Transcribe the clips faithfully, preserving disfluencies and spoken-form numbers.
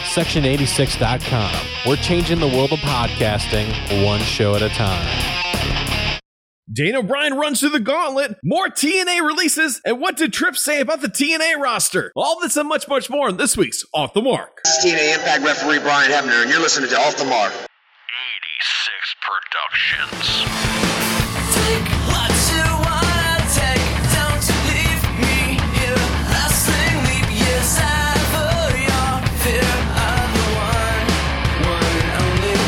section eighty-six dot com. We're changing the world of podcasting one show at a time. Daniel Bryan runs through the gauntlet, more T N A releases, and what did Tripp say about the T N A roster? All this and much, much more in this week's Off the Mark. This is T N A Impact referee Brian Hebner, and you're listening to Off the Mark. eighty-six Productions. Take what you wanna take, don't leave me here. Lasting leap years ever, your fear of the one, one and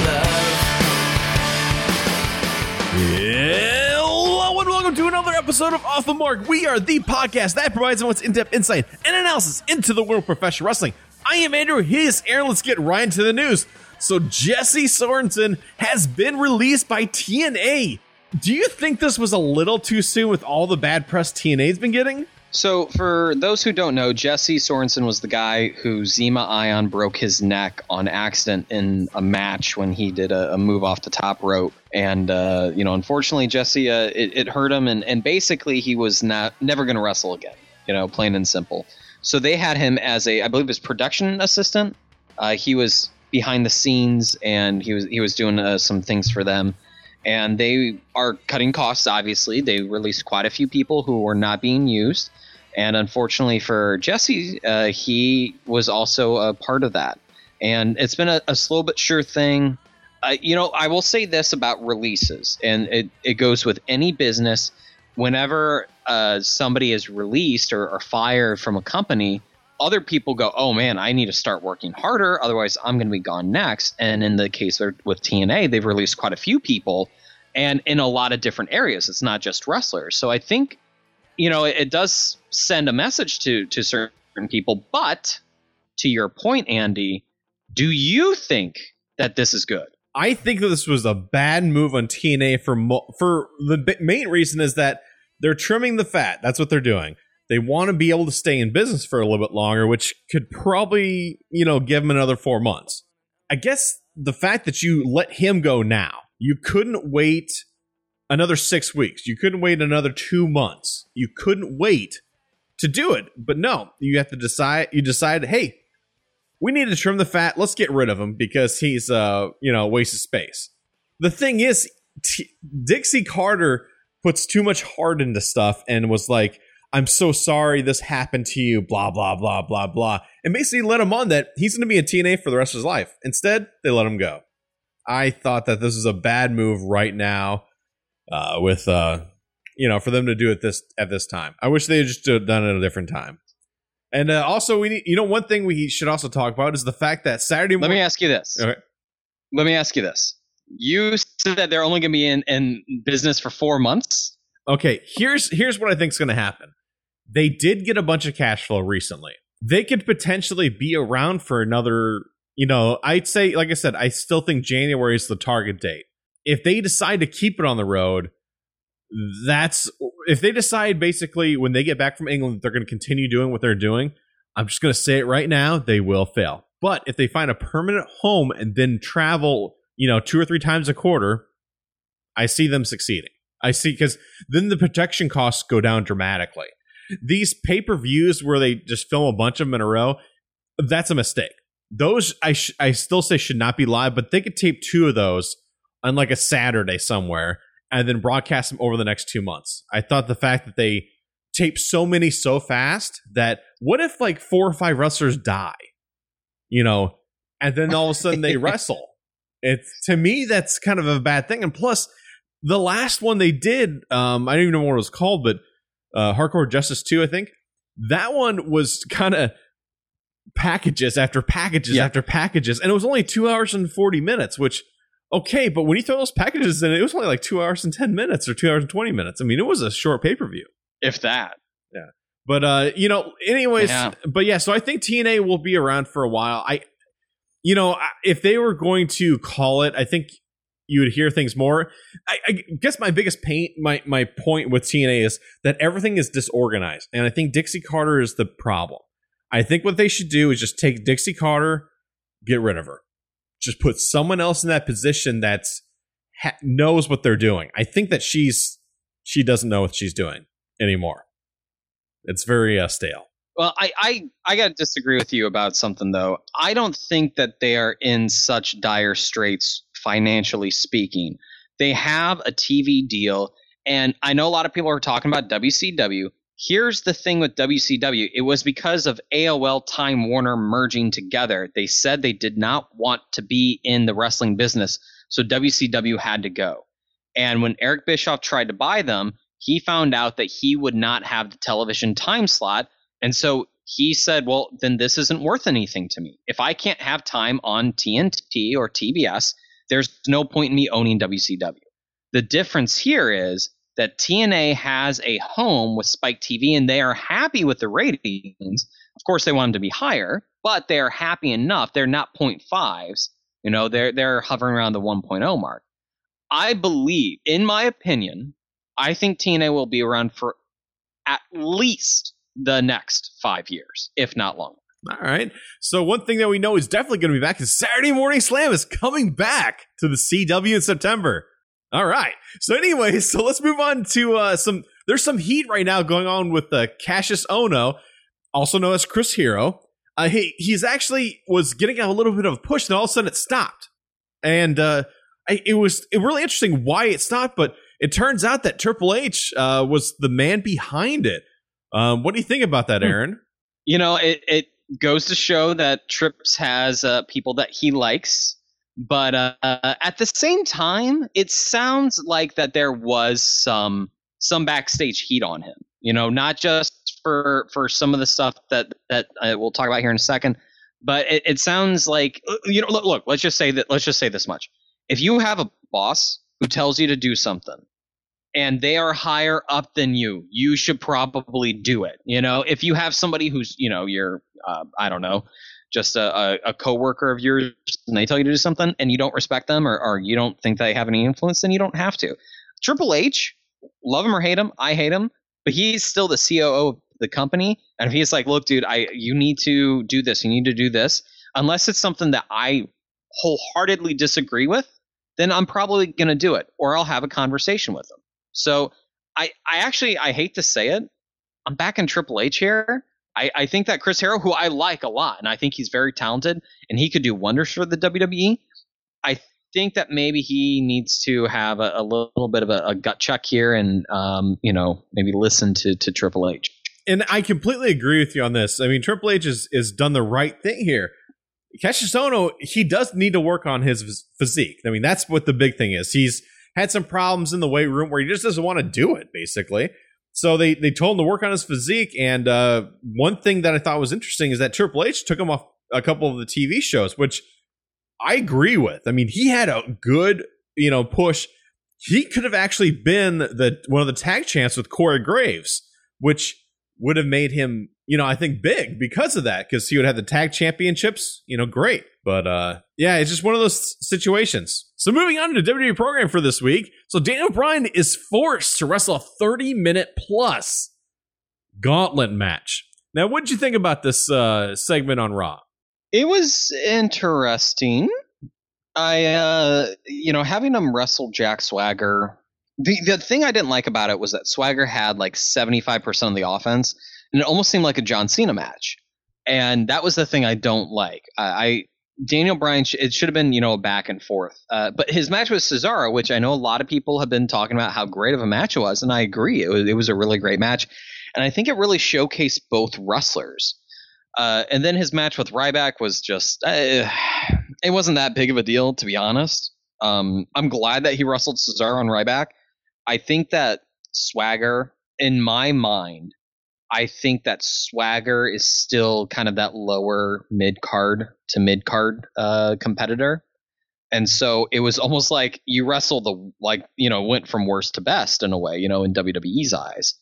only love. Hello and welcome to another episode of Off the Mark. We are the podcast that provides the most in-depth insight and analysis into the world of professional wrestling. I am Andrew, he is Aaron. Let's get right into the news. So Jesse Sorensen has been released by T N A. Do you think this was a little too soon with all the bad press T N A's been getting? So for those who don't know, Jesse Sorensen was the guy who Zema Ion broke his neck on accident in a match when he did a, a move off the top rope. And, uh, you know, unfortunately, Jesse, uh, it, it hurt him. And, and basically he was not never going to wrestle again, you know, plain and simple. So they had him as a, I believe, his production assistant. Uh, he was behind the scenes and he was he was doing uh, some things for them. And they are cutting costs, obviously. They released quite a few people who were not being used. And unfortunately for Jesse, uh, he was also a part of that. And it's been a, a slow but sure thing. Uh, you know, I will say this about releases, and it, it goes with any business. Whenever uh, somebody is released or, or fired from a company, other people go, oh, man, I need to start working harder. Otherwise, I'm going to be gone next. And in the case with T N A, they've released quite a few people and in a lot of different areas. It's not just wrestlers. So I think, you know, it, it does send a message to, to certain people. But to your point, Andy, do you think that this is good? I think that this was a bad move on T N A for mo- for the b- main reason is that they're trimming the fat. That's what they're doing. They want to be able to stay in business for a little bit longer, which could probably, you know, give them another four months. I guess the fact that you let him go now, you couldn't wait another six weeks. You couldn't wait another two months. You couldn't wait to do it. But no, you have to decide. You decide, hey, we need to trim the fat. Let's get rid of him because he's, uh, you know, a waste of space. The thing is, T- Dixie Carter puts too much heart into stuff and was like, I'm so sorry this happened to you, blah, blah, blah, blah, blah. And basically let him on that he's going to be in T N A for the rest of his life. Instead, they let him go. I thought that this is a bad move right now uh, with, uh, you know, for them to do it this at this time. I wish they had just done it at a different time. And uh, also, we need, you know, one thing we should also talk about is the fact that Saturday morning. Let me ask you this. Okay. Let me ask you this. You said that they're only going to be in, in business for four months. Okay, here's here's what I think is going to happen. They did get a bunch of cash flow recently. They could potentially be around for another, you know, I'd say, like I said, I still think January is the target date. If they decide to keep it on the road, that's, if they decide basically when they get back from England, they're going to continue doing what they're doing, I'm just going to say it right now, they will fail. But if they find a permanent home and then travel, you know, two or three times a quarter, I see them succeeding. I see, because then the protection costs go down dramatically. These pay-per-views where they just film a bunch of them in a row, that's a mistake. Those, I sh- I still say should not be live, but they could tape two of those on like a Saturday somewhere and then broadcast them over the next two months. I thought the fact that they tape so many so fast that what if like four or five wrestlers die, you know, and then all of a sudden they wrestle? It's, to me, that's kind of a bad thing. And plus, the last one they did, um, I don't even know what it was called, but Uh, Hardcore Justice two, I think. That one was kind of packages after packages yeah. after packages, and it was only two hours and forty minutes, which, okay, but when you throw those packages in, it was only like two hours and ten minutes or two hours and twenty minutes. I mean, it was a short pay-per-view. If that. Yeah. But, uh, you know, anyways, yeah. but yeah, so I think T N A will be around for a while. I, you know, if they were going to call it, I think you would hear things more. I, I guess my biggest pain, my, my point with T N A is that everything is disorganized. And I think Dixie Carter is the problem. I think what they should do is just take Dixie Carter, get rid of her. Just put someone else in that position that's ha- knows what they're doing. I think that she's she doesn't know what she's doing anymore. It's very uh, stale. Well, I, I, I got to disagree with you about something, though. I don't think that they are in such dire straits, financially speaking. They have a T V deal, and I know a lot of people are talking about W C W. Here's the thing with W C W. It was because of A O L Time Warner merging together. They said they did not want to be in the wrestling business, so W C W had to go. And when Eric Bischoff tried to buy them, he found out that he would not have the television time slot. And so he said, well, then this isn't worth anything to me. If I can't have time on T N T or T B S, there's no point in me owning W C W. The difference here is that T N A has a home with Spike T V, and they are happy with the ratings. Of course, they want them to be higher, but they are happy enough. They're not point fives. You know, they're they're hovering around the one point oh mark. I believe, in my opinion, I think T N A will be around for at least the next five years, if not longer. All right. So one thing that we know is definitely going to be back is Saturday Morning Slam is coming back to the C W in September. All right. So anyway, so let's move on to uh, some. There's some heat right now going on with uh, Cassius Ohno, also known as Chris Hero. Uh, he he's actually was getting a little bit of a push, and all of a sudden it stopped. And uh, I, it was it really interesting why it stopped, but it turns out that Triple H uh, was the man behind it. Um, what do you think about that, Aaron? You know, it, it goes to show that Trips has uh, people that he likes. But uh, at the same time, it sounds like that there was some some backstage heat on him. You know, not just for for some of the stuff that that uh, we'll talk about here in a second, but it, it sounds like, you know, look, look. Let's just say that. Let's just say this much: if you have a boss who tells you to do something, and they are higher up than you, you should probably do it. You know, if you have somebody who's, you know, you're, uh, I don't know, just a, a, a coworker of yours, and they tell you to do something, and you don't respect them, or, or you don't think they have any influence, then you don't have to. Triple H, love him or hate him, I hate him, but he's still the C O O of the company. And if he's like, look, dude, I you need to do this, you need to do this, unless it's something that I wholeheartedly disagree with, then I'm probably going to do it, or I'll have a conversation with him. So I, I actually, I hate to say it, I'm back in Triple H here. I, I think that Chris Hero, who I like a lot, and I think he's very talented, and he could do wonders for the W W E. I think that maybe he needs to have a, a little bit of a, a gut check here, and um, you know, maybe listen to to Triple H. And I completely agree with you on this. I mean, Triple H has is done the right thing here. Cassius Ohno, he does need to work on his physique. I mean, that's what the big thing is. He's had some problems in the weight room where he just doesn't want to do it, basically. So they, they told him to work on his physique. And uh, one thing that I thought was interesting is that Triple H took him off a couple of the T V shows, which I agree with. I mean, he had a good, you know, push. He could have actually been the one of the tag champs with Corey Graves, which would have made him, you know, I think big because of that, because he would have the tag championships, you know, great. But uh, yeah, it's just one of those situations. So moving on to the W W E program for this week. So Daniel Bryan is forced to wrestle a thirty minute plus gauntlet match. Now, what did you think about this uh, segment on Raw? It was interesting. I, uh, you know, having him wrestle Jack Swagger. The, the thing I didn't like about it was that Swagger had like seventy-five percent of the offense, and it almost seemed like a John Cena match. And that was the thing I don't like. I, I Daniel Bryan, it should have been, you know, back and forth. Uh, but his match with Cesaro, which I know a lot of people have been talking about how great of a match it was, and I agree. It was, it was a really great match. And I think it really showcased both wrestlers. Uh, and then his match with Ryback was just, uh, it wasn't that big of a deal, to be honest. Um, I'm glad that he wrestled Cesaro and Ryback. I think that Swagger, in my mind, I think that Swagger is still kind of that lower mid card to mid card uh, competitor. And so it was almost like you wrestle the, like, you know, went from worst to best in a way, you know, in W W E's eyes.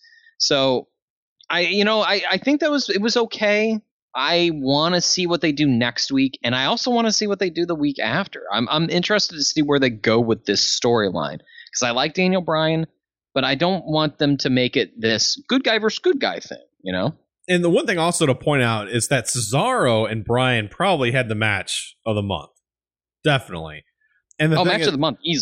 So I, you know, I, I think that was, it was okay. I want to see what they do next week. And I also want to see what they do the week after. I'm, I'm interested to see where they go with this storyline, because I like Daniel Bryan, but I don't want them to make it this good guy versus good guy thing, you know? And the one thing also to point out is that Cesaro and Bryan probably had the match of the month. Definitely. And the oh, thing match is, of the month, easily.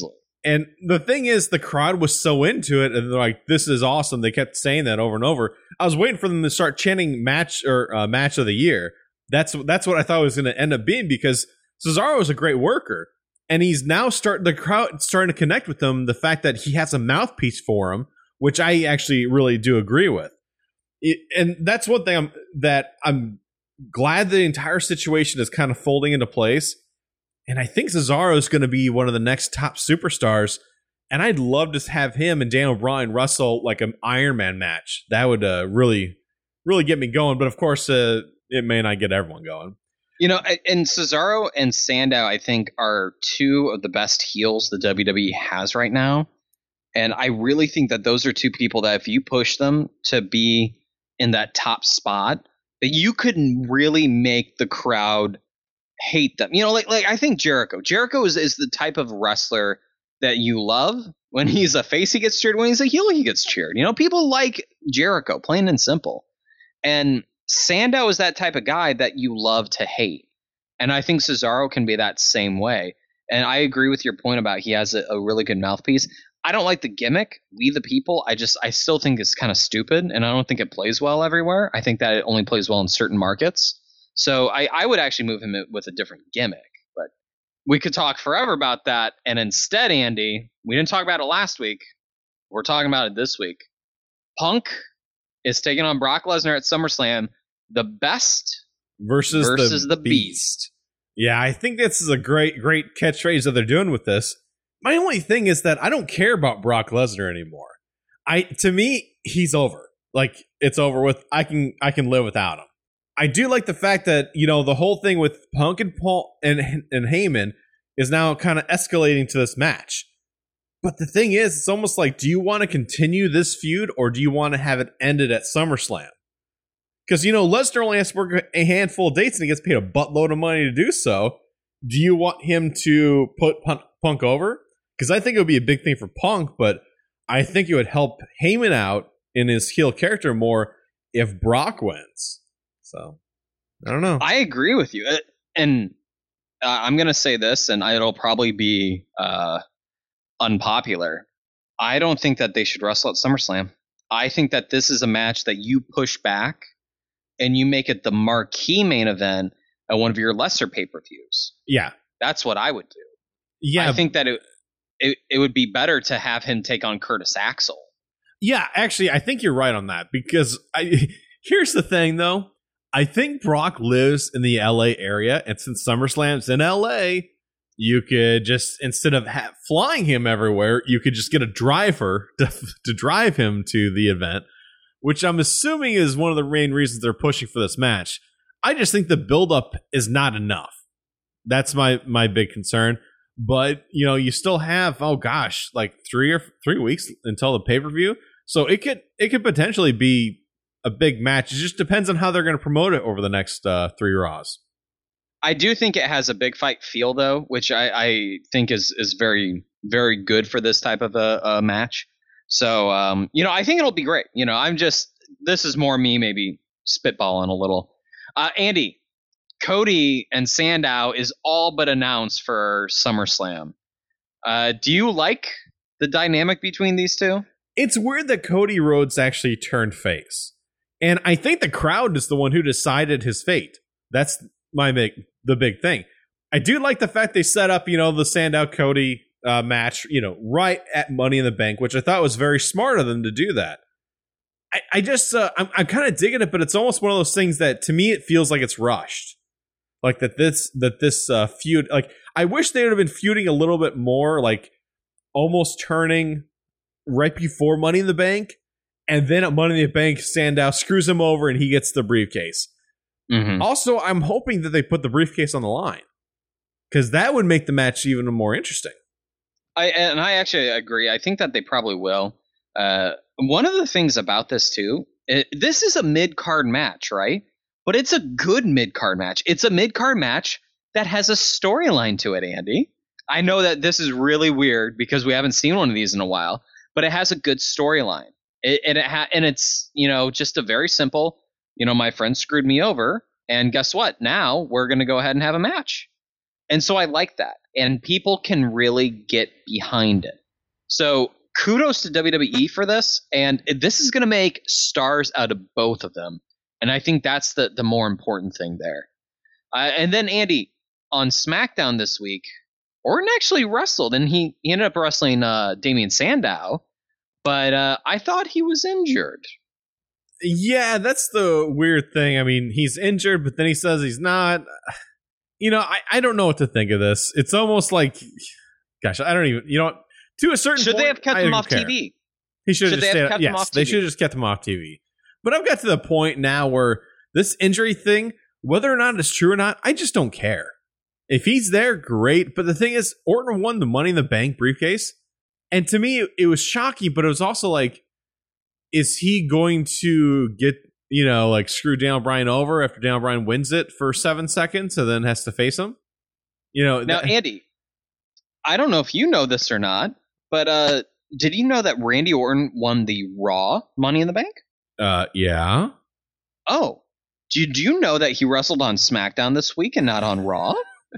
And the thing is, the crowd was so into it, and they're like, "This is awesome." They kept saying that over and over. I was waiting for them to start chanting "match" or uh, "match of the year." That's that's what I thought it was going to end up being, because Cesaro is a great worker, and he's now starting the crowd starting to connect with him. The fact that he has a mouthpiece for him, which I actually really do agree with, it, and that's one thing I'm, that I'm glad the entire situation is kind of folding into place. And I think Cesaro is going to be one of the next top superstars. And I'd love to have him and Daniel Bryan wrestle like an Iron Man match. That would uh, really, really get me going. But of course, uh, it may not get everyone going. You know, and Cesaro and Sandow, I think, are two of the best heels the W W E has right now. And I really think that those are two people that if you push them to be in that top spot, that you could really make the crowd hate them. You know, like like I think Jericho. Jericho is, is the type of wrestler that you love. When he's a face, he gets cheered. When he's a heel, he gets cheered. You know, people like Jericho, plain and simple. And Sandow is that type of guy that you love to hate. And I think Cesaro can be that same way. And I agree with your point about he has a, a really good mouthpiece. I don't like the gimmick, We the People. I just, I still think it's kind of stupid, and I don't think it plays well everywhere. I think that it only plays well in certain markets. So I, I would actually move him with a different gimmick, but we could talk forever about that. And instead, Andy, we didn't talk about it last week. We're talking about it this week. Punk is taking on Brock Lesnar at SummerSlam. The best versus, versus the, the beast. beast. Yeah, I think this is a great, great catchphrase that they're doing with this. My only thing is that I don't care about Brock Lesnar anymore. I to me, he's over. Like, it's over with. I can I can live without him. I do like the fact that, you know, the whole thing with Punk and Paul and and Heyman is now kind of escalating to this match. But the thing is, it's almost like, do you want to continue this feud, or do you want to have it ended at SummerSlam? Because, you know, Lesnar only has to work a handful of dates and he gets paid a buttload of money to do so. Do you want him to put Punk over? Because I think it would be a big thing for Punk, but I think it would help Heyman out in his heel character more if Brock wins. So, I don't know. I agree with you. And uh, I'm going to say this, and it'll probably be uh, unpopular. I don't think that they should wrestle at SummerSlam. I think that this is a match that you push back and you make it the marquee main event at one of your lesser pay-per-views. Yeah. That's what I would do. Yeah. I think that it, it, it would be better to have him take on Curtis Axel. Yeah, actually, I think you're right on that, because I here's the thing, though. I think Brock lives in the L A area, and since SummerSlam's in L A, you could just, instead of ha- flying him everywhere, you could just get a driver to, to drive him to the event, which I'm assuming is one of the main reasons they're pushing for this match. I just think the buildup is not enough. That's my my big concern. But, you know, you still have, oh gosh, like three or three weeks until the pay-per-view. So it could it could potentially be a big match. It just depends on how they're going to promote it over the next uh, three Raws. I do think it has a big fight feel, though, which I, I think is is very, very good for this type of a, a match. So, um, you know, I think it'll be great. You know, I'm just, this is more me maybe spitballing a little. Uh, Andy, Cody and Sandow is all but announced for SummerSlam. Uh, do you like the dynamic between these two? It's weird that Cody Rhodes actually turned face. And I think the crowd is the one who decided his fate. That's my big, the big thing. I do like the fact they set up, you know, the Sandow Cody uh, match, you know, right at Money in the Bank, which I thought was very smart of them to do that. I, I just, uh, I'm, I'm kind of digging it, but it's almost one of those things that to me it feels like it's rushed. Like that this, that this uh, feud, like I wish they would have been feuding a little bit more, like almost turning right before Money in the Bank. And then at Money in the Bank, Sandow screws him over and he gets the briefcase. Mm-hmm. Also, I'm hoping that they put the briefcase on the line, because that would make the match even more interesting. I and I actually agree. I think that they probably will. Uh, one of the things about this too, it, this is a mid-card match, right? But it's a good mid-card match. It's a mid-card match that has a storyline to it, Andy. I know that this is really weird because we haven't seen one of these in a while, but it has a good storyline. It, and, it ha- and it's, you know, just a very simple, you know, my friend screwed me over, and guess what? Now we're going to go ahead and have a match. And so I like that. and people can really get behind it. So kudos to W W E for this, and this is going to make stars out of both of them. And I think that's the, the more important thing there. Uh, and then, Andy, on SmackDown this week, Orton actually wrestled, and he, he ended up wrestling uh, Damian Sandow, but uh, I thought he was injured. Yeah, that's the weird thing. I mean, he's injured, but then he says he's not. You know, I, I don't know what to think of this. It's almost like, gosh, I don't even, you know, to a certain Should point, they have kept I him don't off care. T V? He should Should have they just have stayed. kept him Yes, off they T V? should have just kept him off T V. But I've got to the point now where this injury thing, whether or not it's true or not, I just don't care. If he's there, great. But the thing is, Orton won the Money in the Bank briefcase. And to me, it was shocking, but it was also like, is he going to get, you know, like screw Daniel Bryan over after Daniel Bryan wins it for seven seconds and then has to face him? You know, Now, th- Andy, I don't know if you know this or not, but uh, did you know that Randy Orton won the Raw Money in the Bank? uh, yeah. Oh, do you, do you know that he wrestled on SmackDown this week and not on Raw?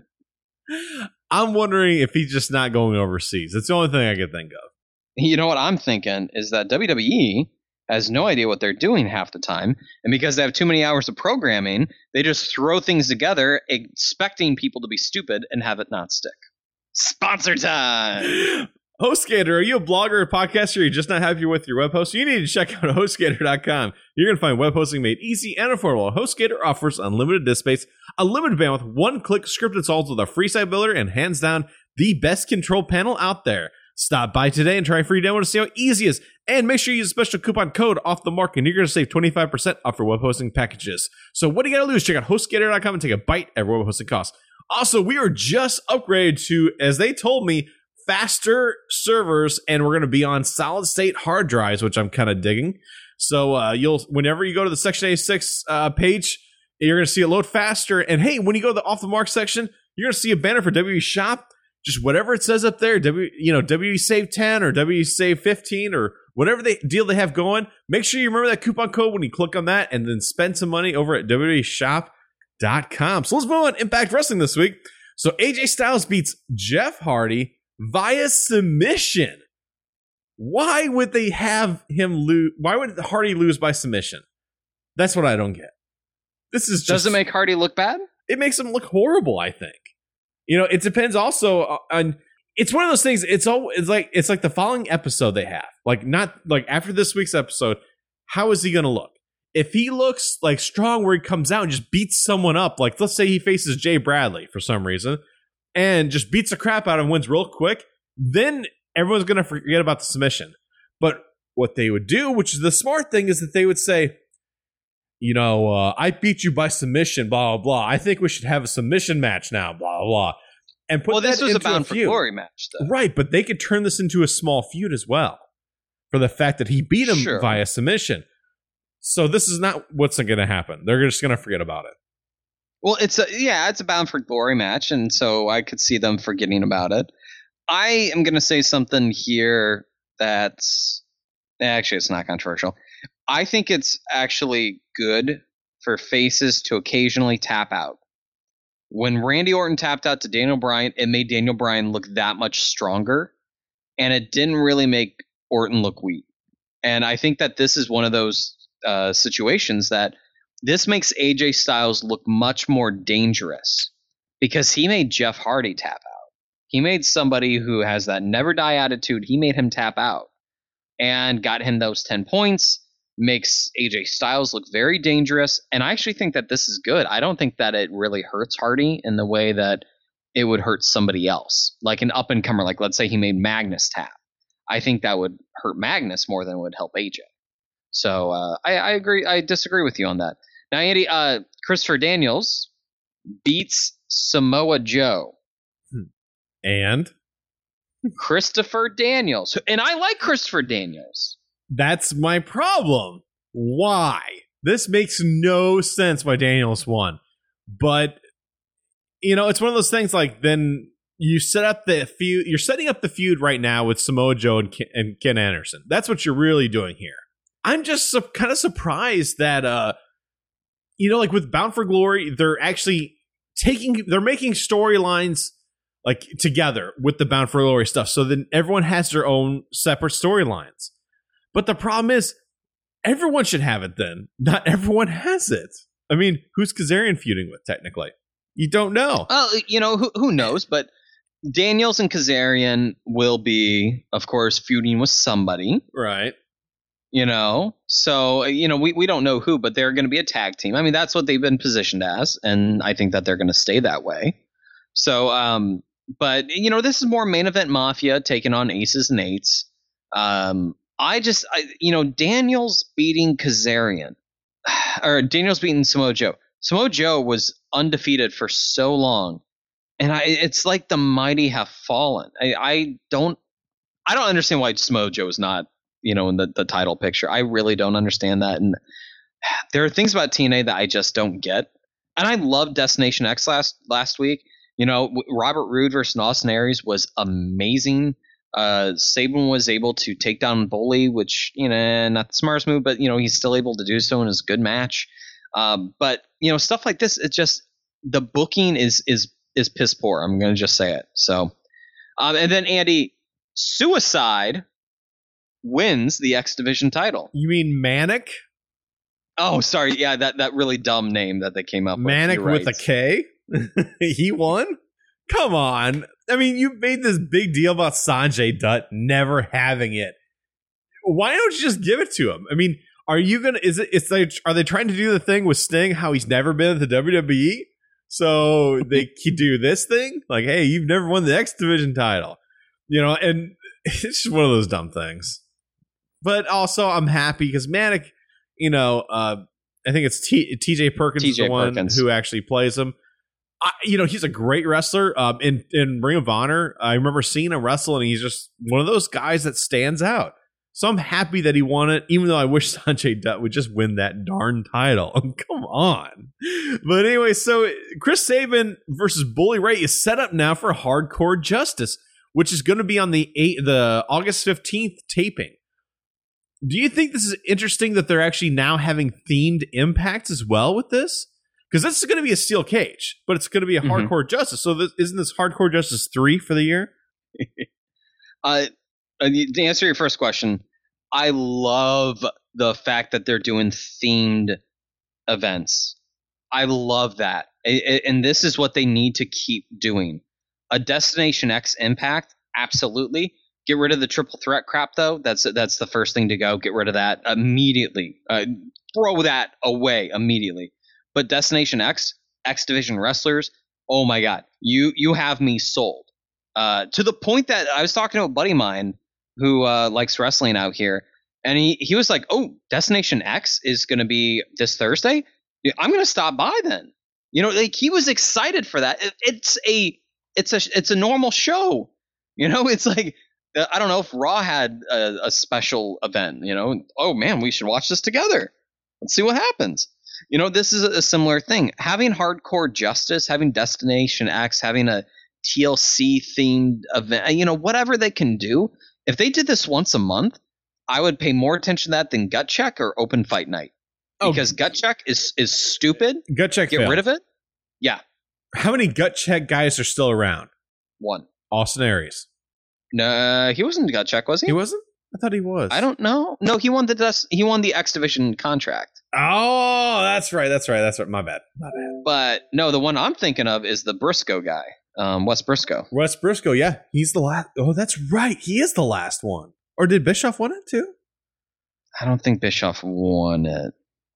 I'm wondering if he's just not going overseas. It's the only thing I could think of. You know what I'm thinking is that W W E has no idea what they're doing half the time, and because they have too many hours of programming, they just throw things together expecting people to be stupid and have it not stick. Sponsor time! HostGator, are you a blogger or podcaster? Or you're just not happy with your web host? You need to check out HostGator dot com. You're going to find web hosting made easy and affordable. HostGator offers unlimited disk space, unlimited bandwidth, one-click script installs with a free site builder, and hands down, the best control panel out there. Stop by today and try a free demo to see how easy it is. And make sure you use a special coupon code off the mark, and you're going to save twenty-five percent off your web hosting packages. So what do you got to lose? Check out HostGator dot com and take a bite at web hosting costs. Also, we are just upgraded to, as they told me, faster servers, and we're going to be on solid state hard drives, which I'm kind of digging. So uh, you'll, whenever you go to the Section eighty-six uh, page, you're going to see it load faster. And hey, when you go to the off the mark section, you're going to see a banner for W W E Shop. Just whatever it says up there, W, you know, W W E Save ten or W W E Save fifteen or whatever they deal they have going. Make sure you remember that coupon code when you click on that, and then spend some money over at W W E Shop dot com. So let's move on. Impact Wrestling this week. So A J Styles beats Jeff Hardy via submission. Why would they have him lose? Why would Hardy lose by submission? That's what I don't get. This is just, Does it make Hardy look bad? it makes him look horrible, I think. You know, it depends also on, it's one of those things, it's all, it's like, it's like the following episode they have. Like, not, like, after this week's episode, how is he going to look? If he looks, like, strong where he comes out and just beats someone up, like, let's say he faces Jay Bradley for some reason, and just beats the crap out of him, wins real quick, then everyone's going to forget about the submission. But what they would do, which is the smart thing, is that they would say, you know, uh, I beat you by submission, blah, blah, blah. I think we should have a submission match now, blah, blah, blah. And put Well, this that was a into Bound for feud. Glory match, though. Right, but they could turn this into a small feud as well for the fact that he beat him Sure. via submission. So this is not what's going to happen. They're just going to forget about it. Well, it's a yeah, it's a Bound for Glory match, and so I could see them forgetting about it. I am going to say something here that's actually it's not controversial. I think it's actually good for faces to occasionally tap out. When Randy Orton tapped out to Daniel Bryan, it made Daniel Bryan look that much stronger, and it didn't really make Orton look weak. And I think that this is one of those uh, situations that this makes A J Styles look much more dangerous because he made Jeff Hardy tap out. He made somebody who has that never die attitude, he made him tap out and got him those ten points. Makes A J Styles look very dangerous, and I actually think that this is good. I don't think that it really hurts Hardy in the way that it would hurt somebody else, like an up-and-comer. Like, let's say he made Magnus tap. I think that would hurt Magnus more than it would help A J. So uh, I, I agree. I disagree with you on that. Now, Andy, uh, Christopher Daniels beats Samoa Joe. And Christopher Daniels, and I like Christopher Daniels. that's my problem. Why? This makes no sense why Daniels won. But, you know, it's one of those things like then you set up the feud. You're setting up the feud right now with Samoa Joe and Ken, and Ken Anderson. That's what you're really doing here. I'm just su- kind of surprised that, uh, you know, like with Bound for Glory, they're actually taking, they're making storylines like together with the Bound for Glory stuff. So then everyone has their own separate storylines. But the problem is, everyone should have it then. Not everyone has it. I mean, who's Kazarian feuding with, technically? You don't know. Well, you know, who, who knows? But Daniels and Kazarian will be, of course, feuding with somebody. Right. You know? So, you know, we, we don't know who, but they're going to be a tag team. I mean, that's what they've been positioned as, and I think that they're going to stay that way. So, um, but, you know, this is more main event Mafia taking on Aces and Eights. Um, I just, I, you know, Daniels beating Kazarian, or Daniels beating Samoa Joe. Samoa Joe was undefeated for so long, and I, it's like the mighty have fallen. I, I don't, I don't understand why Samoa Joe is not, you know, in the, the title picture. I really don't understand that, and there are things about T N A that I just don't get. And I loved Destination X last last week. You know, Robert Roode versus Austin Aries was amazing. Uh, Saban was able to take down Bully, which, you know, not the smartest move, but, you know, he's still able to do so in his good match. Um, but, you know, stuff like this, it's just, the booking is is is piss poor. I'm going to just say it. So, um, and then Andy, Suicide wins the X Division title. You mean Manic? Oh, sorry. Yeah, that, that really dumb name that they came up with. Manic You're right. with a K? He won? Come on. I mean, you made this big deal about Sanjay Dutt never having it. Why don't you just give it to him? I mean, are you gonna? Is it? It's like, are they trying to do the thing with Sting? How he's never been at the W W E, so they can do this thing? Like, hey, you've never won the X Division title, you know? And it's just one of those dumb things. But also, I'm happy because Manic, you know, uh, I think it's T- TJ Perkins T J is the one Perkins. who actually plays him. I, you know, he's a great wrestler. Um, in, in Ring of Honor, I remember seeing him wrestle, and he's just one of those guys that stands out. So I'm happy that he won it, even though I wish Sanjay Dutt would just win that darn title. Come on. But anyway, so Chris Sabin versus Bully Ray is set up now for Hardcore Justice, which is going to be on the eight, the August fifteenth taping. Do you think this is interesting that they're actually now having themed impacts as well with this? Because this is going to be a steel cage, but it's going to be a Mm-hmm. Hardcore Justice. So this, isn't this Hardcore Justice three for the year? Uh, uh, to answer your first question, I love the fact that they're doing themed events. I love that. I- I- and this is what they need to keep doing. A Destination X Impact, absolutely. Get rid of the triple threat crap, though. That's that's the first thing to go. Get rid of that immediately. Uh, throw that away immediately. But Destination X, X Division wrestlers, oh my God, you you have me sold. Uh, to the point that I was talking to a buddy of mine who uh, likes wrestling out here, and he, he was like, oh, Destination X is going to be this Thursday? Yeah, I'm going to stop by then. You know, like he was excited for that. It, it's a it's a it's a normal show. You know, it's like, I don't know if Raw had a, a special event, you know, oh man, we should watch this together. Let's see what happens. You know, this is a similar thing. Having Hardcore Justice, having Destination X, having a T L C themed event, you know, whatever they can do. If they did this once a month, I would pay more attention to that than Gut Check or Open Fight Night. Oh. Because Gut Check is is stupid. Gut Check Get failed. rid of it. Yeah, How many Gut Check guys are still around? one. Austin Aries. No, he wasn't Gut Check, was he? He wasn't? I thought he was. I don't know. No, he won the Des- he won the X Division contract. Oh, that's right. That's right. That's right. My bad. My bad. But no, the one I'm thinking of is the Briscoe guy, um, Wes Briscoe. Wes Briscoe, yeah. He's the last. Oh, that's right. He is the last one. Or did Bischoff win it too? I don't think Bischoff won it.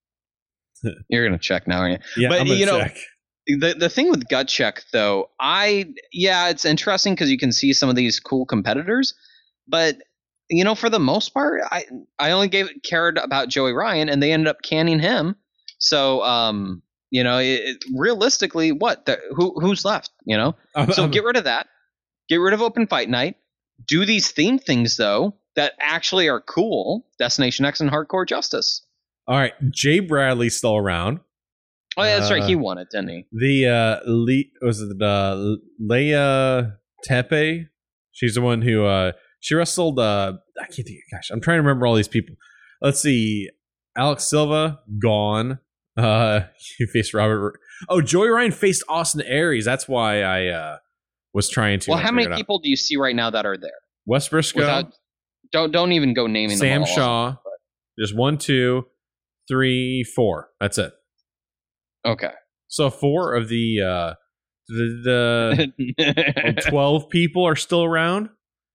You're gonna check now, aren't you? Yeah, But, I'm gonna you know, check. The the thing with Gut Check, though, I yeah, it's interesting because you can see some of these cool competitors, but you know, for the most part, I I only gave cared about Joey Ryan, and they ended up canning him. So, um, you know, it, it, realistically, what the, who who's left? You know, I'm- so I'm- get rid of that. Get rid of Open Fight Night. Do these theme things though that actually are cool. Destination X and Hardcore Justice. All right. Jay Bradley's still around. Oh yeah, that's right. Uh, He won it, didn't he? The uh, Le- was it uh, Leia Tepe? She's the one who uh, she wrestled. Uh, I can't think. Gosh, I'm trying to remember all these people. Let's see. Alex Silva gone. Uh, he faced Robert. Oh, Joey Ryan faced Austin Aries. That's why I. Uh, was trying to. Well, how many figure it out. people do you see right now that are there? Wes Briscoe, Without, don't don't even go naming Sam them all. Shaw. There's one, two, three, four. That's it. Okay. So four of the uh, the, the twelve people are still around.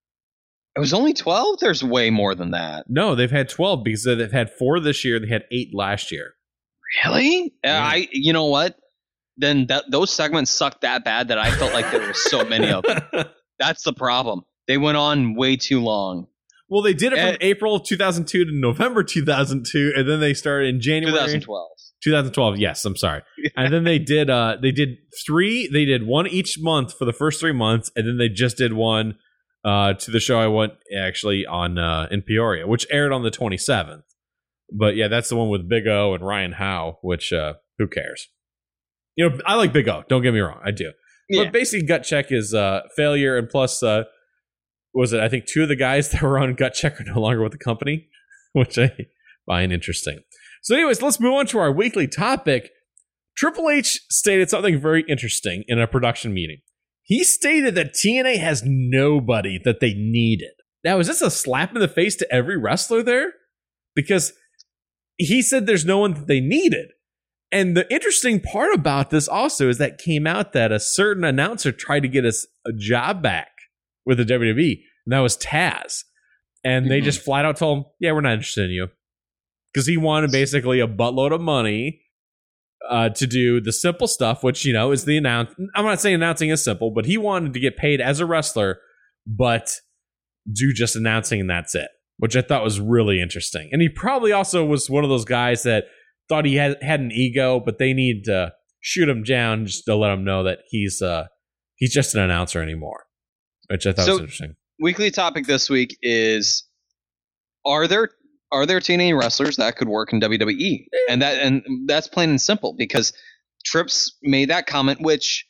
It was only twelve? There's way more than that. No, they've had twelve because they've had four this year. They had eight last year. Really? Yeah. I. You know what? Then that those segments sucked that bad that I felt like there were so many of them. That's the problem. They went on way too long. Well, they did it from Eh. April of two thousand two to November two thousand two, and then they started in January twenty twelve. twenty twelve. Yes, I'm sorry. And then they did uh they did three. They did one each month for the first three months, and then they just did one uh to the show I went actually on uh in Peoria, which aired on the twenty-seventh. But yeah, that's the one with Big O and Ryan Howe, which uh who cares? You know, I like Big O. Don't get me wrong, I do. Yeah. But basically, Gut Check is uh failure, and plus uh was it? I think two of the guys that were on Gut Check are no longer with the company, which I find interesting. So, anyways, let's move on to our weekly topic. Triple H stated something very interesting in a production meeting. He stated that T N A has nobody that they needed. Now, is this a slap in the face to every wrestler there? Because he said there's no one that they needed. And the interesting part about this also is that came out that a certain announcer tried to get us a job back with the W W E, and that was Taz. And they Mhm. just just flat out told him, yeah, we're not interested in you. Because he wanted basically a buttload of money uh, to do the simple stuff, which, you know, is the announce. I'm not saying announcing is simple, but he wanted to get paid as a wrestler, but do just announcing and that's it, which I thought was really interesting. And he probably also was one of those guys that thought he had, had an ego, but they need to shoot him down just to let him know that he's uh, he's just an announcer anymore, which I thought So- was interesting. Weekly topic this week is: Are there are there T N A wrestlers that could work in W W E? And that and that's plain and simple because Trips made that comment. Which,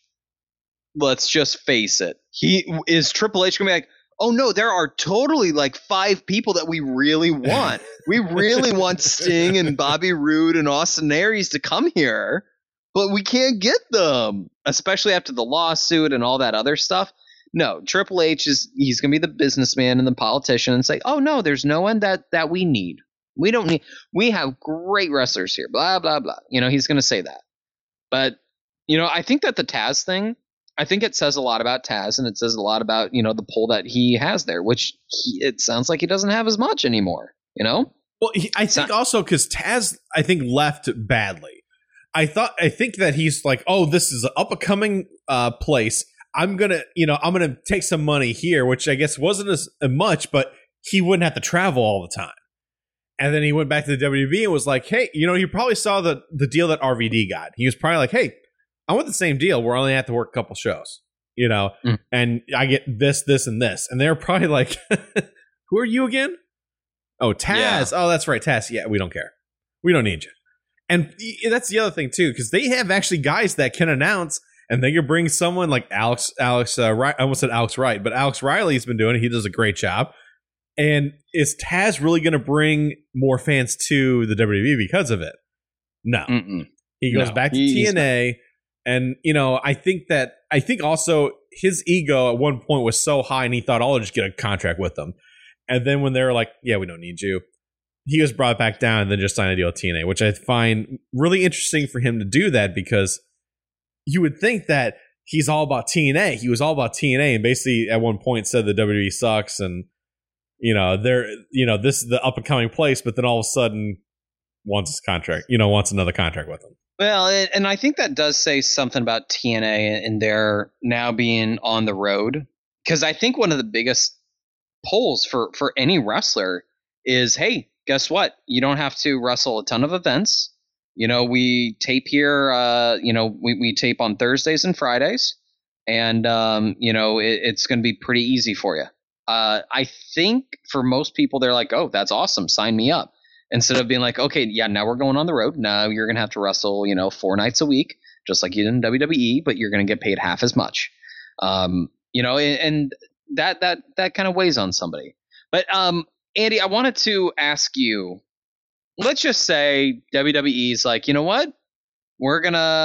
let's just face it, he is Triple H gonna be like, oh no, there are totally like five people that we really want. We really want Sting and Bobby Roode and Austin Aries to come here, but we can't get them, especially after the lawsuit and all that other stuff. No, Triple H is he's going to be the businessman and the politician and say, "Oh no, there's no one that that we need. We don't need. We have great wrestlers here." Blah blah blah. You know, he's going to say that. But you know, I think that the Taz thing, I think it says a lot about Taz, and it says a lot about, you know, the pull that he has there, which he, it sounds like he doesn't have as much anymore. You know. Well, he, I think also because Taz, I think, left badly. I thought, I think that he's like, oh, this is an up and coming uh, place. I'm gonna, you know, I'm gonna take some money here, which I guess wasn't as much, but he wouldn't have to travel all the time. And then he went back to the W W E and was like, hey, you know, he probably saw the the deal that R V D got. He was probably like, hey, I want the same deal. We're only have to work a couple shows, you know, Mm. and I get this, this, and this. And they're probably like, who are you again? Oh, Taz. Yeah. Oh, that's right, Taz. Yeah, we don't care. We don't need you. And that's the other thing too, because they have actually guys that can announce. And they could bring someone like Alex, Alex, uh, Ri- I almost said Alex Wright, but Alex Riley's been doing it. He does a great job. And is Taz really going to bring more fans to the W W E because of it? No. Mm-mm. He goes No, back to he's T N A. And, you know, I think that, I think also his ego at one point was so high and he thought, oh, I'll just get a contract with them. And then when they were like, yeah, we don't need you, he was brought back down and then just signed a deal with T N A, which I find really interesting for him to do that because you would think that he's all about T N A. He was all about T N A and basically at one point said the W W E sucks and, you know, they're, you know, this is the up and coming place, but then all of a sudden wants his contract, you know, wants another contract with him. Well, and and I think that does say something about T N A and their now being on the road. Because I think one of the biggest pulls for, for any wrestler is, hey, guess what? You don't have to wrestle a ton of events. You know, we tape here, uh, you know, we, we tape on Thursdays and Fridays. And, um, you know, it, it's going to be pretty easy for you. Uh, I think for most people, they're like, oh, that's awesome. Sign me up. Instead of being like, okay, yeah, now we're going on the road. Now you're going to have to wrestle, you know, four nights a week, just like you did in W W E, but you're going to get paid half as much. Um, you know, and, and that that that kind of weighs on somebody. But um, Andy, I wanted to ask you, let's just say W W E is like, you know what? We're gonna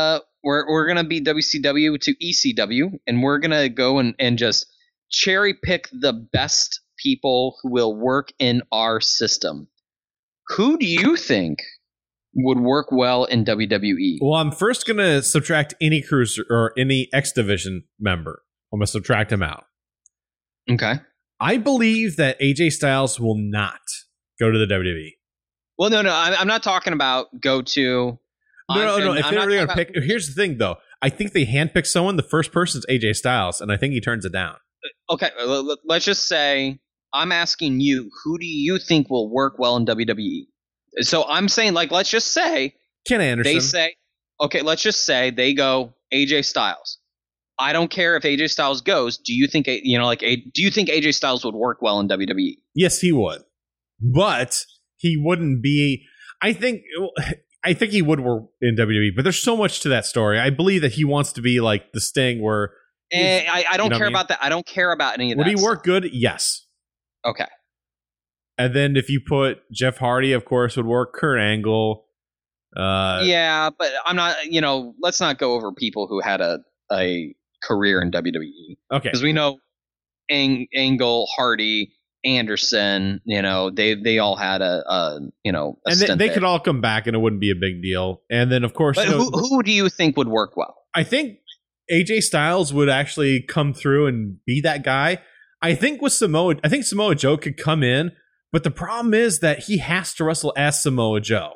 We're we're gonna be W C W to E C W, and we're gonna go and, and just cherry pick the best people who will work in our system. Who do you think would work well in W W E? Well, I'm first going to subtract any cruiser or any X Division member. I'm going to subtract him out. Okay. I believe that A J Styles will not go to the W W E. Well, no, no, I'm, I'm not talking about go to. No, no, I'm- no. If I'm they're not really going to talking pick, here's the thing, though. I think they handpick someone. The first person's A J Styles, and I think he turns it down. about- Okay, l- l- let's just say I'm asking you, who do you think will work well in W W E? So I'm saying, like, let's just say Ken Anderson. they say, okay, let's just say they go A J Styles. I don't care if A J Styles goes. Do you think, A- you know, like, A- do you think A J Styles would work well in W W E? Yes, he would, but he wouldn't be. I think. I think he would work in W W E, but there's so much to that story. I believe that he wants to be like the Sting, where Eh, I, I don't you know care what I mean? about that. I don't care about any of would that. he stuff. work good? Yes. Okay. And then if you put Jeff Hardy, of course, would work. Kurt Angle. Uh, Yeah, but I'm not. You know, let's not go over people who had a a career in W W E. Okay. Because we know Ang- Angle, Hardy, Anderson, you know, they they all had a, a you know, a And they, stint they there. could all come back, and it wouldn't be a big deal. And then, of course, But you know, who, who do you think would work well? I think A J Styles would actually come through and be that guy. I think with Samoa, I think Samoa Joe could come in, but the problem is that he has to wrestle as Samoa Joe.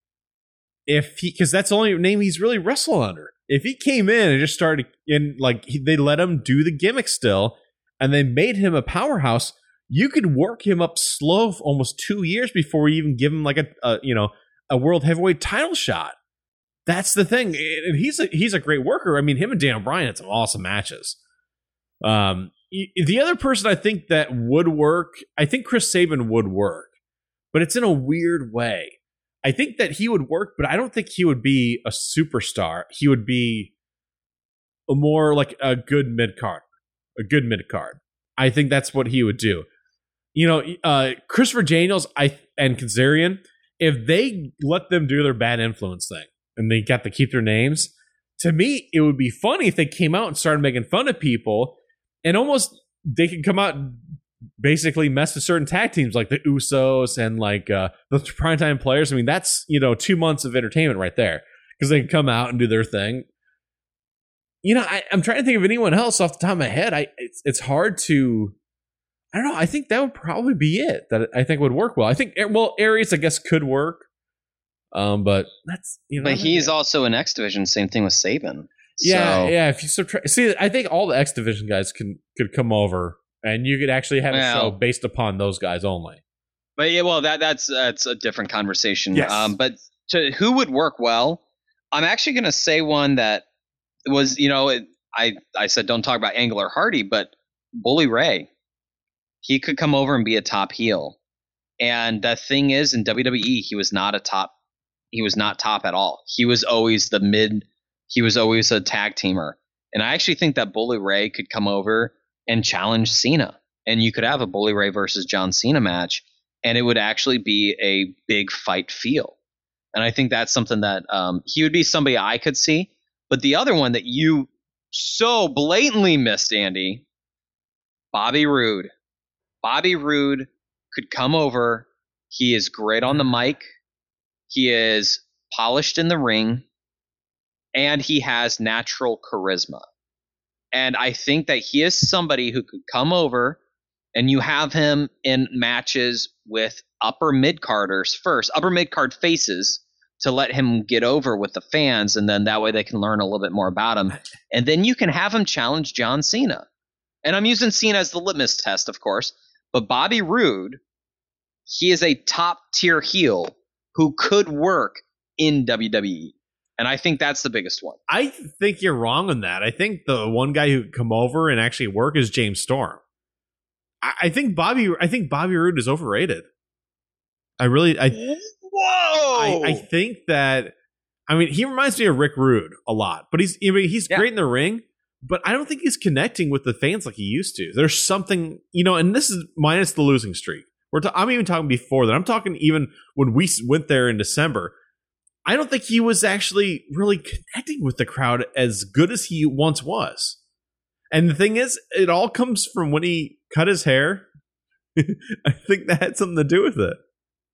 If he, because that's the only name he's really wrestled under. If he came in and just started in, like, he, they let him do the gimmick still, and they made him a powerhouse, you could work him up slow for almost two years before you even give him like a, a you know a world heavyweight title shot. That's the thing, and he's a, he's a great worker. I mean, him and Daniel Bryan had some awesome matches. Um, y- the other person I think that would work, I think Chris Sabin would work, but it's in a weird way. I think that he would work, but I don't think he would be a superstar. He would be a more like a good mid card, a good mid card. I think that's what he would do. You know, uh, Christopher Daniels I and Kazarian, if they let them do their bad influence thing and they got to keep their names, to me, it would be funny if they came out and started making fun of people and almost they could come out and basically mess with certain tag teams like the Usos and like uh, the primetime players. I mean, that's, you know, two months of entertainment right there because they can come out and do their thing. You know, I, I'm trying to think of anyone else off the top of my head. I it's, it's hard to. I don't know. I think that would probably be it. That I think would work well. I think well, Aries I guess could work, um, but that's you know. But he's also in X Division. Same thing with Sabin. Yeah, So- yeah. If you subtract, see, I think all the X Division guys can could come over, and you could actually have a Well- show based upon those guys only. But yeah, well, that that's that's a different conversation. Yes. Um, but to who would work well, I'm actually going to say one that was, you know, it, I I said don't talk about Angle or Hardy, but Bully Ray, he could come over and be a top heel. And the thing is, in W W E, he was not a top. He was not top at all. He was always the mid. He was always a tag teamer. And I actually think that Bully Ray could come over and challenge Cena, and you could have a Bully Ray versus John Cena match. And it would actually be a big fight feel. And I think that's something that um, he would be somebody I could see. But the other one that you so blatantly missed, Andy, Bobby Roode. Bobby Roode could come over. He is great on the mic. He is polished in the ring. And he has natural charisma. And I think that he is somebody who could come over and you have him in matches with upper mid-carders first, upper mid-card faces, to let him get over with the fans, and then that way they can learn a little bit more about him. And then you can have him challenge John Cena. And I'm using Cena as the litmus test, of course. But Bobby Roode, he is a top-tier heel who could work in W W E. And I think that's the biggest one. I think you're wrong on that. I think the one guy who could come over and actually work is James Storm. I, I think Bobby. I think Bobby Roode is overrated. I really. I, Whoa! I, I think that. I mean, he reminds me of Rick Rude a lot, but he's. I mean, he's Yeah. great in the ring, but I don't think he's connecting with the fans like he used to. There's something, you know, and this is minus the losing streak. We're. Ta- I'm even talking before that. I'm talking even when we went there in December. I don't think he was actually really connecting with the crowd as good as he once was. And the thing is, it all comes from when he cut his hair. I think that had something to do with it.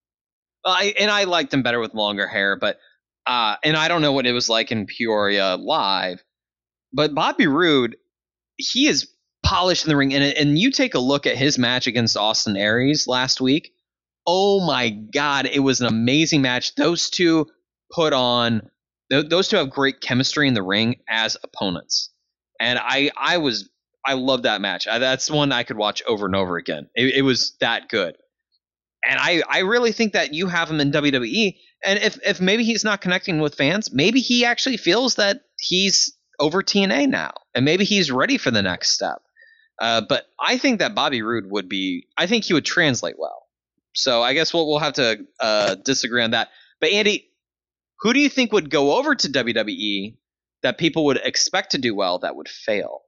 I and I liked him better with longer hair, but uh, and I don't know what it was like in Peoria live, but Bobby Roode, he is polished in the ring, and and you take a look at his match against Austin Aries last week. Oh my God, it was an amazing match. Those two put on, th- those two have great chemistry in the ring as opponents, and I I was I love that match. I, that's one I could watch over and over again. It, it was that good. And I, I really think that you have him in W W E. And if, if maybe he's not connecting with fans, maybe he actually feels that he's over T N A now. And maybe he's ready for the next step. Uh, but I think that Bobby Roode would be – I think he would translate well. So I guess we'll, we'll have to uh, disagree on that. But, Andy, who do you think would go over to W W E that people would expect to do well that would fail?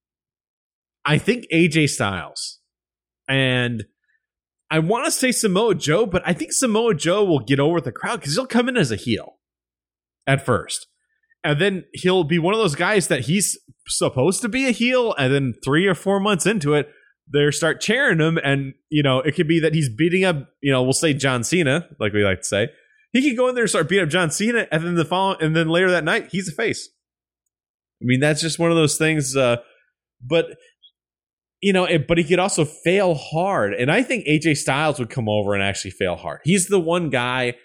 I think A J Styles. And – I want to say Samoa Joe, but I think Samoa Joe will get over the crowd because he'll come in as a heel at first. And then he'll be one of those guys that he's supposed to be a heel. And then three or four months into it, they start cheering him. And, you know, it could be that he's beating up, you know, we'll say John Cena, like we like to say. He could go in there and start beating up John Cena. And then the following, and then later that night, he's a face. I mean, that's just one of those things. Uh, but... You know, it, but he could also fail hard. And I think A J Styles would come over and actually fail hard. He's the one guy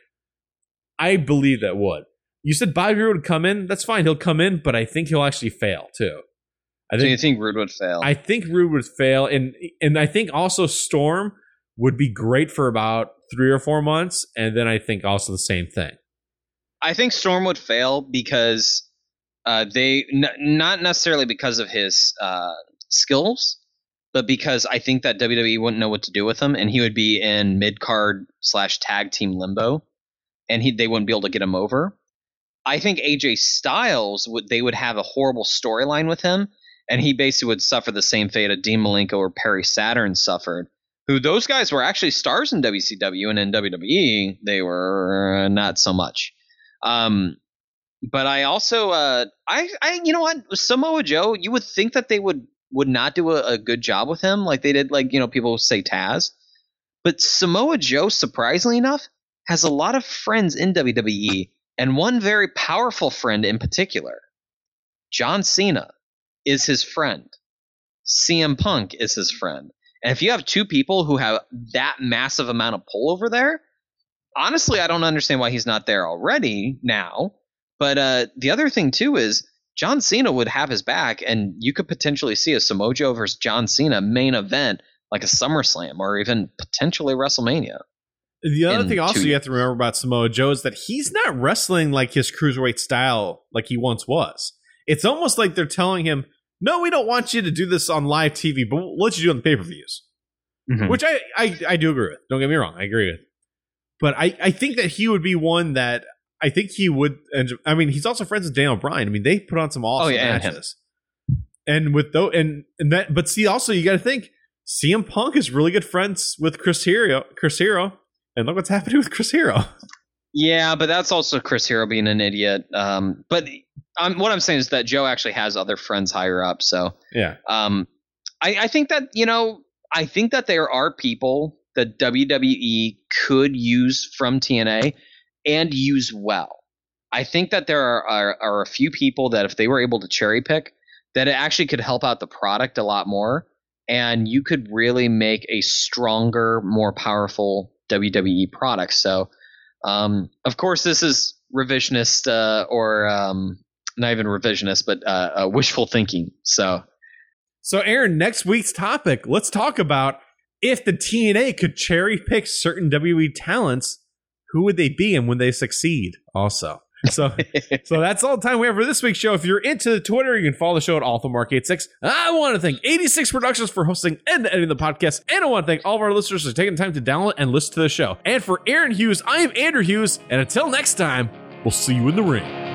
I believe that would. You said Bobby Roode would come in. That's fine. He'll come in, but I think he'll actually fail too. I think, so you think Roode would fail? I think Roode would fail. And, and I think also Storm would be great for about three or four months. And then I think also the same thing. I think Storm would fail because uh, they, n- not necessarily because of his uh, skills, but because I think that W W E wouldn't know what to do with him, and he would be in mid-card slash tag team limbo, and he they wouldn't be able to get him over. I think A J Styles, would they would have a horrible storyline with him, and he basically would suffer the same fate that Dean Malenko or Perry Saturn suffered, who those guys were actually stars in W C W, and in W W E, they were not so much. Um, but I also, uh, I, I, you know what, Samoa Joe, you would think that they would would not do a, a good job with him like they did, like, you know, people say Taz. But Samoa Joe, surprisingly enough, has a lot of friends in W W E, and one very powerful friend in particular. John Cena is his friend. C M Punk is his friend. And if you have two people who have that massive amount of pull over there, honestly, I don't understand why he's not there already now. But uh, the other thing, too, is John Cena would have his back, and you could potentially see a Samoa Joe versus John Cena main event like a SummerSlam or even potentially WrestleMania. The other thing also you have to remember about Samoa Joe is that he's not wrestling like his cruiserweight style like he once was. It's almost like they're telling him, no, we don't want you to do this on live T V, but we'll let you do it on the pay-per-views. Mm-hmm. Which I, I, I do agree with. Don't get me wrong. I agree with. But I, I think that he would be one that I think he would. And I mean, he's also friends with Daniel Bryan. I mean, they put on some awesome oh, yeah, matches. And, and with those, and, and that, but see, also you got to think C M Punk is really good friends with Chris Hero. Chris Hero, and look what's happening with Chris Hero. Yeah, but that's also Chris Hero being an idiot. Um, but I'm, what I'm saying is that Joe actually has other friends higher up. So yeah, um, I, I think that you know, I think that there are people that W W E could use from T N A. And use well. I think that there are, are are a few people that if they were able to cherry pick, that it actually could help out the product a lot more, and you could really make a stronger, more powerful W W E product. So, um, of course, this is revisionist uh, or um, not even revisionist, but uh, uh, wishful thinking. So, so Aaron, next week's topic, let's talk about if the T N A could cherry pick certain W W E talents. Who would they be and when they succeed also? So so that's all the time we have for this week's show. If you're into Twitter, you can follow the show at AlphaMark eighty-six. I want to thank eighty-six Productions for hosting and editing the podcast. And I want to thank all of our listeners for taking the time to download and listen to the show. And for Aaron Hughes, I am Andrew Hughes. And until next time, we'll see you in the ring.